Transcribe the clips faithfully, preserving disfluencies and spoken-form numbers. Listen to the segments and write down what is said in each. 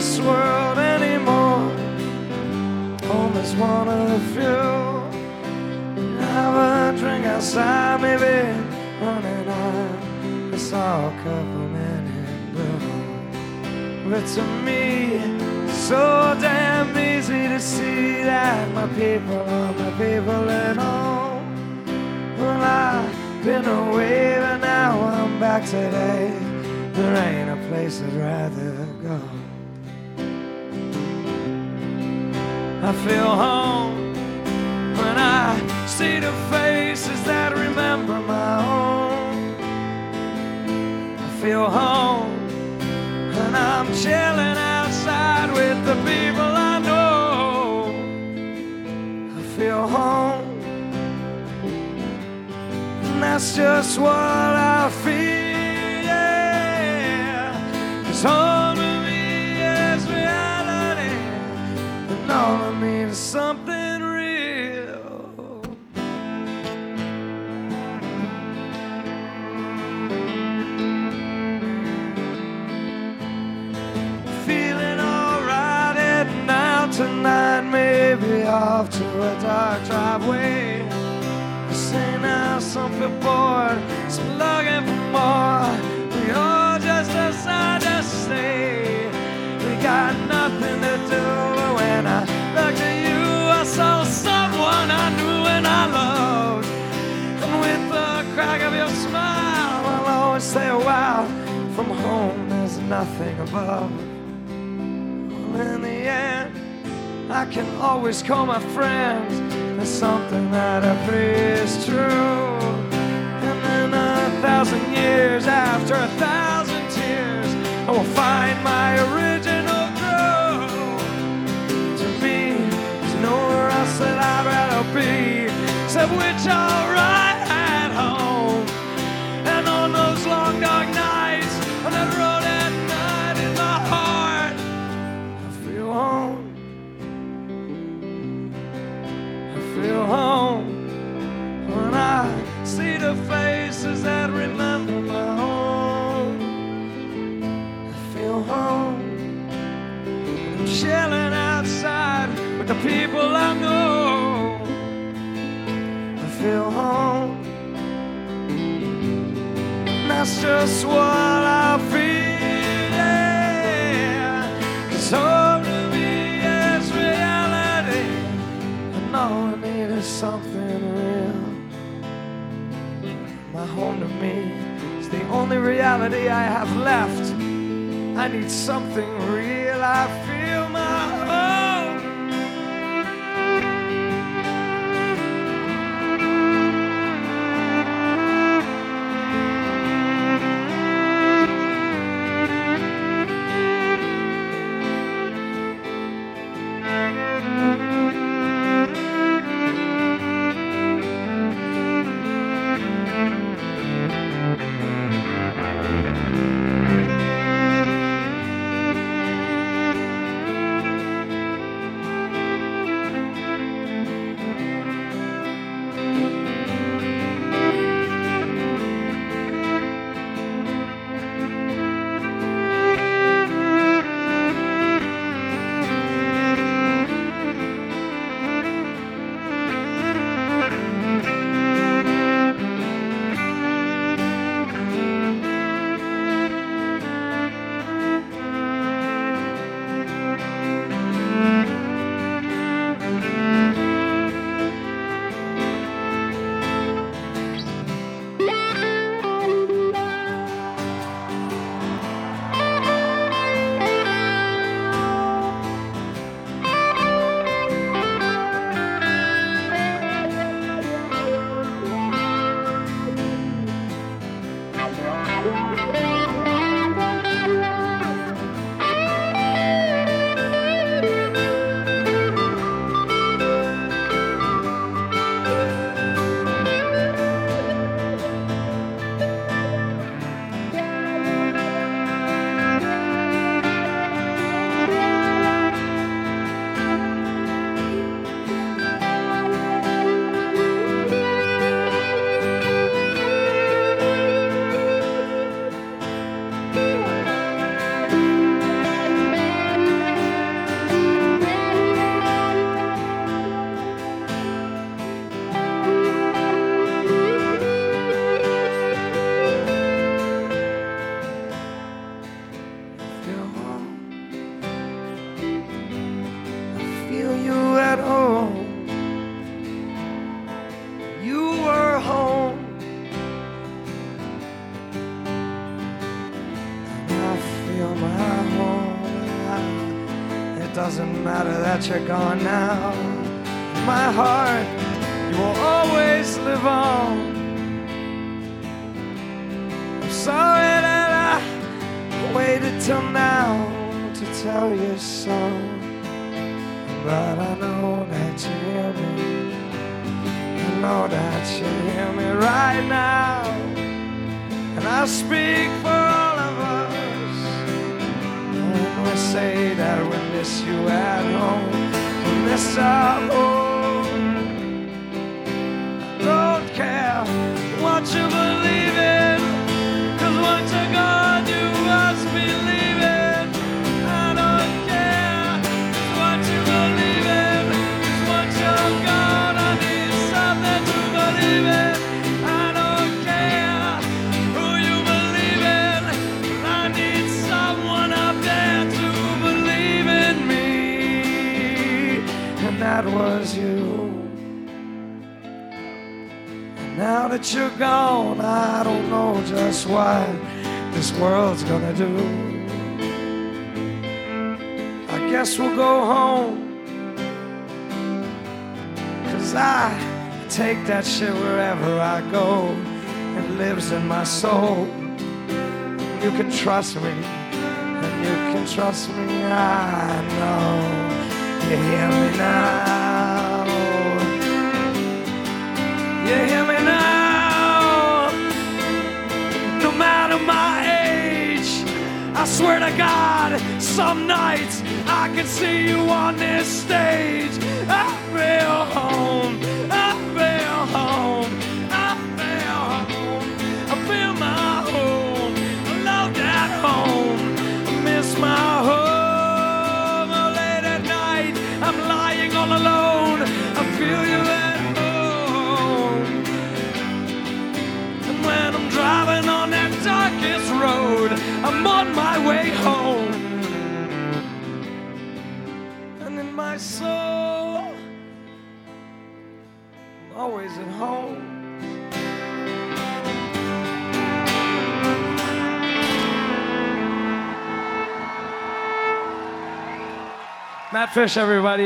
this world anymore. Home is one of the few. Have a drink outside, maybe running on. It's all covered in blue. But to me, so damn easy to see that my people are my people at home. Well, I've been away, but now I'm back today. There ain't a place I'd rather go. I feel home when I see the faces that remember my home. I feel home when I'm chilling outside with the people I know. I feel home, and that's just what I feel, yeah. 'Cause home to me is reality, and all I need is something real. Feeling alright, heading out tonight, maybe off to a dark driveway. Say now, some feel bored, some looking for more. We all just decide to stay. We got nothing to do, but when I looked at you, I saw someone I knew and I loved. And with the crack of your smile, I'll always stay a while. From home, there's nothing above. Well, in the end, I can always call my friends. There's something that I pray is true. And then a thousand years after a thousand tears, I will find my original groove. To me, there's nowhere else that I'd rather be, except which I'll right at home. And on those long dark nights, on that road at night in my heart, I feel home. Feel home when I see the faces that remember my home. I feel home. I'm chilling outside with the people I know. I feel home. And that's just what I feel, yeah. 'Cause home to me is reality, and all I need is something real. My home to me is the only reality I have left. I need something real. I feel my home. doesn't matter that you're gone now. In my heart, you will always live on. I'm sorry that I waited till now to tell you so, but I know that you hear me. I know that you hear me right now, and I speak for all of us when we say that we miss you at home. We miss our home. I don't care what you believe in, 'cause once you're gone you must believe it. I don't care what you believe in, 'cause once you're gone I need something to believe in. I don't care who you believe in, I need someone up there to believe in me, and that was you. Now that you're gone, I don't know just what this world's gonna do. I guess we'll go home, 'cause I take that shit wherever I go. It lives in my soul. You can trust me, and you can trust me, I know. You hear me now? You hear me now? No matter my age, I swear to God, some nights I can see you on this stage. I feel home, I feel home, I feel home. I feel my home, I love that home. I miss my home. Oh, late at night, I'm lying all alone. I feel you at home. And when I'm driving on that darkest road, I'm on my way home. And in my soul, I'm always at home. Matt Fish, everybody.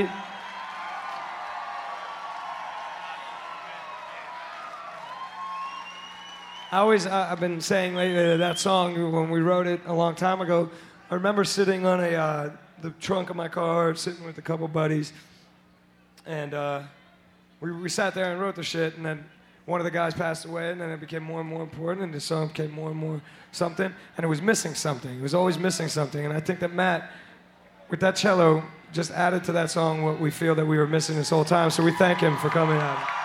I always, uh, I've been saying lately that that song, when we wrote it a long time ago, I remember sitting on a uh, the trunk of my car, sitting with a couple buddies, and uh, we, we sat there and wrote the shit, and then one of the guys passed away, and then it became more and more important, and the song became more and more something, and it was missing something. It was always missing something, and I think that Matt, with that cello, just added to that song what we feel that we were missing this whole time, so we thank him for coming out.